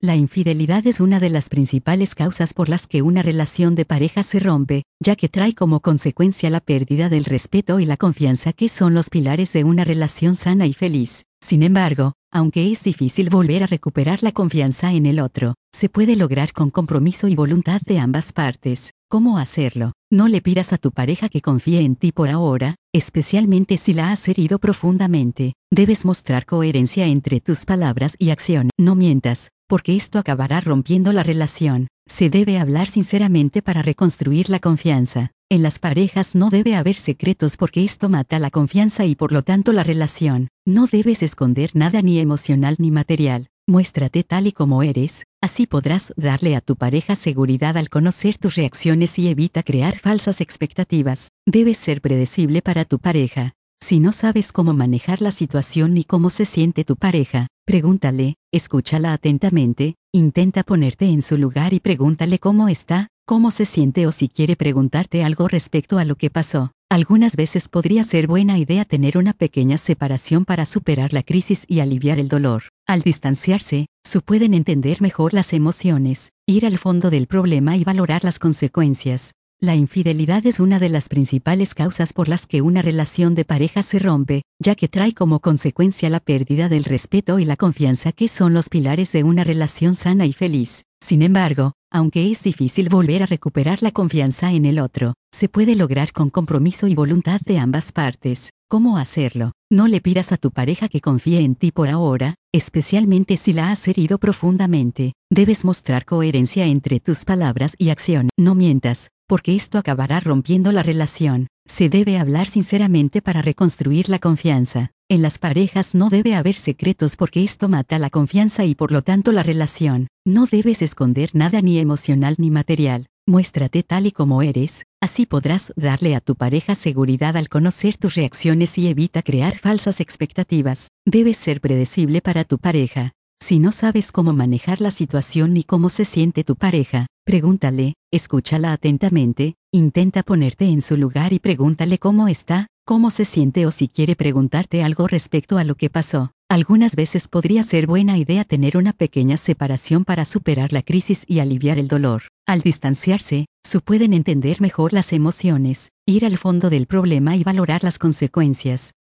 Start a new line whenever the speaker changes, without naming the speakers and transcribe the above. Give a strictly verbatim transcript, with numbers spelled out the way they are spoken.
La infidelidad es una de las principales causas por las que una relación de pareja se rompe, ya que trae como consecuencia la pérdida del respeto y la confianza, que son los pilares de una relación sana y feliz. Sin embargo, aunque es difícil volver a recuperar la confianza en el otro, se puede lograr con compromiso y voluntad de ambas partes. ¿Cómo hacerlo? No le pidas a tu pareja que confíe en ti por ahora, especialmente si la has herido profundamente. Debes mostrar coherencia entre tus palabras y acciones. No mientas, porque esto acabará rompiendo la relación. Se debe hablar sinceramente para reconstruir la confianza. En las parejas no debe haber secretos, porque esto mata la confianza y por lo tanto la relación. No debes esconder nada, ni emocional ni material. Muéstrate tal y como eres, así podrás darle a tu pareja seguridad al conocer tus reacciones y evita crear falsas expectativas. Debes ser predecible para tu pareja. Si no sabes cómo manejar la situación ni cómo se siente tu pareja, pregúntale, escúchala atentamente, intenta ponerte en su lugar y pregúntale cómo está, cómo se siente o si quiere preguntarte algo respecto a lo que pasó. Algunas veces podría ser buena idea tener una pequeña separación para superar la crisis y aliviar el dolor. Al distanciarse, se pueden entender mejor las emociones, ir al fondo del problema y valorar las consecuencias. La infidelidad es una de las principales causas por las que una relación de pareja se rompe, ya que trae como consecuencia la pérdida del respeto y la confianza, que son los pilares de una relación sana y feliz. Sin embargo, aunque es difícil volver a recuperar la confianza en el otro, se puede lograr con compromiso y voluntad de ambas partes. ¿Cómo hacerlo? No le pidas a tu pareja que confíe en ti por ahora, especialmente si la has herido profundamente. Debes mostrar coherencia entre tus palabras y acciones. No mientas, porque esto acabará rompiendo la relación. Se debe hablar sinceramente para reconstruir la confianza. En las parejas no debe haber secretos, porque esto mata la confianza y por lo tanto la relación. No debes esconder nada, ni emocional ni material. Muéstrate tal y como eres, así podrás darle a tu pareja seguridad al conocer tus reacciones y evita crear falsas expectativas. Debes ser predecible para tu pareja. Si no sabes cómo manejar la situación ni cómo se siente tu pareja, pregúntale, escúchala atentamente, intenta ponerte en su lugar y pregúntale cómo está, cómo se siente o si quiere preguntarte algo respecto a lo que pasó. Algunas veces podría ser buena idea tener una pequeña separación para superar la crisis y aliviar el dolor. Al distanciarse, se pueden entender mejor las emociones, ir al fondo del problema y valorar las consecuencias.